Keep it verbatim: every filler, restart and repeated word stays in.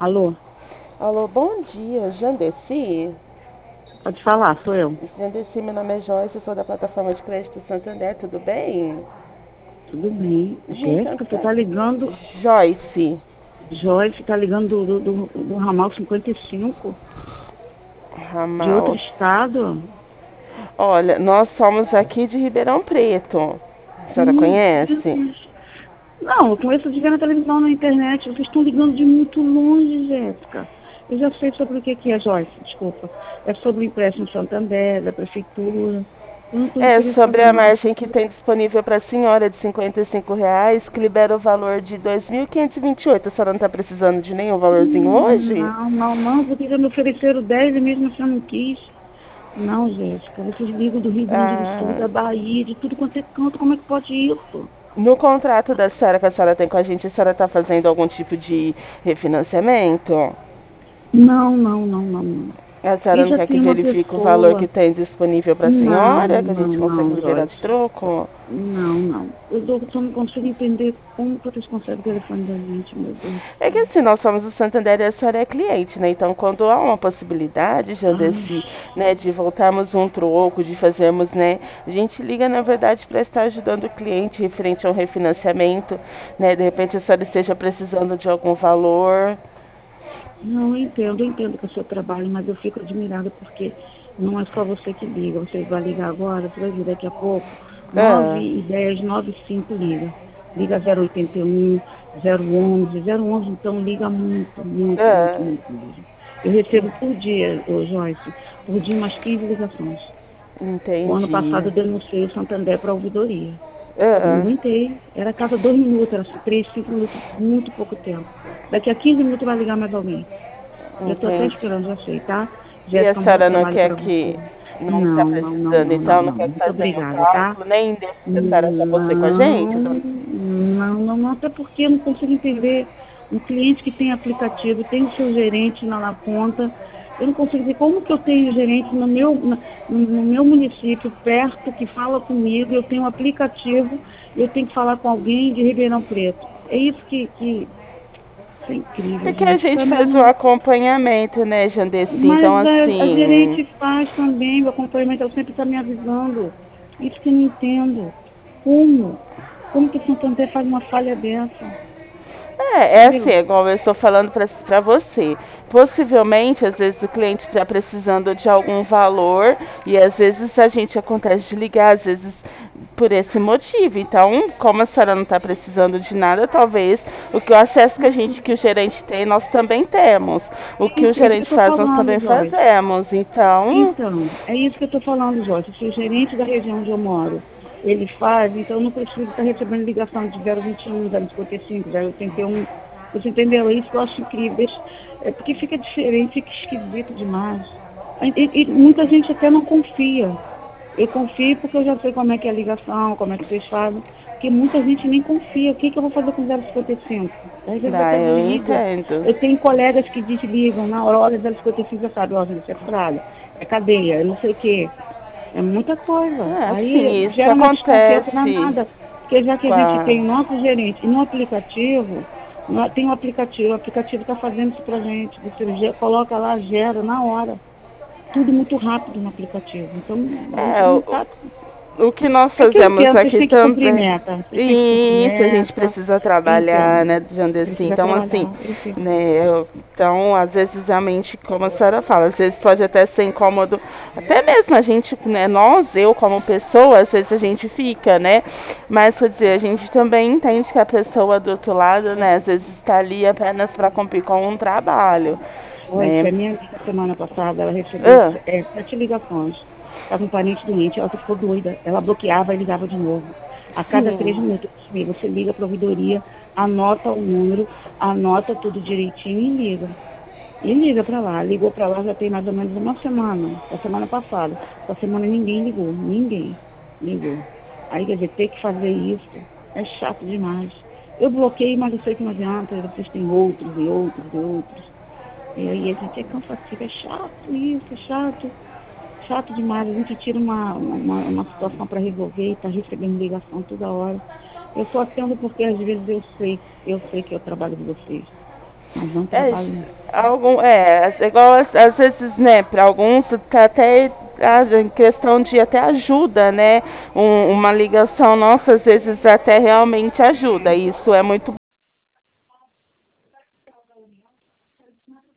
Alô, Alô, bom dia, Jandeci. pode falar, sou eu. Jandeci, meu nome é Joyce, eu sou da plataforma de crédito Santander, tudo bem? Tudo bem? Então, Jéssica, você tá... tá ligando, Joyce, Joyce, tá ligando do, do, do, do ramal cinquenta e cinco, de outro ramal. estado? Olha, nós somos aqui de Ribeirão Preto. A senhora Meu conhece? Deus. Não, eu conheço de ver na televisão, na internet. Vocês estão ligando de muito longe, Jéssica. Eu já sei sobre o que que é, Joyce, desculpa. É sobre o empréstimo Santander, da prefeitura. Eu não estou É sobre interessada, a não. margem que tem disponível para a senhora de cinquenta e cinco reais, que libera o valor de dois mil quinhentos e e vinte e oito. A senhora não está precisando de nenhum valorzinho Hum, hoje? Não, não, não, porque já me ofereceram dez e mesmo assim eu não quis. Não, Jéssica, vocês ligam do Rio Grande do Sul, Ah, da Bahia, de tudo quanto é canto, como é que pode isso? no contrato da senhora que a senhora tem com a gente, a senhora está fazendo algum tipo de refinanciamento? Não, não, não, não, não. A senhora E não já quer que tem uma verifique o valor que pessoa. tem disponível para a Não, senhora, que a não, gente consegue não, liberar de Joyce. troco? Não, não. Eu dou- só não consigo entender como que vocês conseguem o telefone da gente, meu Deus do É que céu. assim, nós somos o Santander e a senhora é cliente, né? Então, quando há uma possibilidade, Ai, Jandeci, né, de voltarmos um troco, de fazermos, né, a gente liga, na verdade, para estar ajudando o cliente referente ao refinanciamento, né? De repente a senhora esteja precisando de algum valor. não, eu entendo, eu entendo que é o seu trabalho, mas eu fico admirada porque não é só você que liga. Você vai ligar agora, você vai ver daqui a pouco. nove Ah, e dez, nove e cinco liga. Liga zero oitenta e um, zero onze, zero onze, então liga muito, muito, muito, ah, muito mesmo. Eu recebo por dia, ô Joyce, por dia umas quinze ligações. O ano entendi. passado eu denunciei o Santander para a ouvidoria. Eu não Ah, aguentei. Era a cada dois minutos, era três, cinco minutos, muito pouco tempo. Daqui a quinze minutos vai ligar mais alguém. Já estou até entendi. esperando, já sei, tá? E a Jéssica, um bom senhora não trabalho quer para você. que não está Não, não, não, precisando, não, não, então não não. quer Muito fazer o obrigada, tá? cálculo, nem deixa que a senhora já você com a gente? Não, não, não, não, até porque eu não consigo entender. Um cliente que tem aplicativo, tem o seu gerente lá na ponta, eu não consigo dizer como que eu tenho gerente no meu, na- no, no meu município, perto, que fala comigo, eu tenho um aplicativo, eu tenho que falar com alguém de Ribeirão Preto. É isso que, que isso é incrível, Porque a gente. Para gente mim, faz o não. acompanhamento, né, Jandeci? Então, Mas a, a assim, gerente faz também, o acompanhamento, ela sempre está me avisando. Isso que eu não entendo. Como? Como que o Santander faz uma falha dessa? é, é assim, Entendeu? é igual eu estou falando para você. Possivelmente, às vezes o cliente está precisando de algum valor e às vezes a gente acontece de ligar, às vezes por esse motivo. Então, como a senhora não está precisando de nada, talvez o que o acesso que a gente, que o gerente tem, nós também temos. O que o Isso, é isso que eu gerente estou faz, nós falando, também Joyce. fazemos. Então, Então, é isso que eu estou falando, Joyce. Se o gerente da região onde eu moro, ele faz, então eu não preciso estar recebendo ligação de zero vinte e um, zero cinquenta e cinco, zero oitenta e um. Você entendeu? É isso que eu acho incrível. Deixa- É porque fica diferente, fica esquisito demais. E, e- e muita gente até não confia. Eu confio porque eu já sei como é que é a ligação, como é que vocês fazem, porque muita gente nem confia. O que, que eu vou fazer com zero cinquenta e cinco? Às vezes ah, até eu desliga. entendo. Eu tenho colegas que desligam na hora, olha, zero cinquenta e cinco já sabe, ó, gente, é fralha, é cadeia, é não sei o quê. É muita coisa. É, Aí sim, isso gera uma desconfiança acontece danada. Porque já que a com gente tem a... o nosso gerente e no aplicativo, no- tem um aplicativo, o aplicativo está fazendo isso pra gente. Você ge- coloca lá, gera na hora. Tudo muito rápido no aplicativo. Então, a gente É, não o, está. o que nós É que eu fazemos entendo, vocês aqui têm que cumprir também. meta. Vocês têm que cumprir E isso, a gente meta. precisa Eu trabalhar, entendo. né, Jandeci? Precisa Então, assim, trabalhar. Eu entendo. né, eu- então, às vezes, realmente, como a senhora fala, às vezes pode até ser incômodo, até mesmo a gente, né, nós, eu como pessoa, às vezes a gente fica, né? Mas, quer dizer, a gente também entende que a pessoa do outro lado, né, às vezes está ali apenas para cumprir com um trabalho, Olha, né? a minha amiga, semana passada, ela recebeu Ah, é, sete ligações. Estava um parente doente, ela ficou doida. Ela bloqueava e ligava de novo. A cada três sim. minutos, você liga para a ouvidoria, anota o número, anota tudo direitinho e liga. E liga para lá. Ligou para lá já tem mais ou menos uma semana, a semana passada. Essa semana ninguém ligou, ninguém ligou. Aí, quer dizer, ter que fazer isso é chato demais. Eu bloqueei, mas eu sei que não adianta, vocês têm outros e outros e outros. E aí a gente é cansativo, é chato isso, é chato, chato demais. A gente tira uma, uma, uma situação para resolver e está recebendo ligação toda hora. Eu só atendo porque às vezes eu sei, eu sei que é o trabalho de vocês. mas não É, trabalho. algum, é, é igual às, às vezes, né, para alguns tá até ah, em questão de até ajuda, né? Um- uma ligação nossa às vezes até realmente ajuda. Isso é muito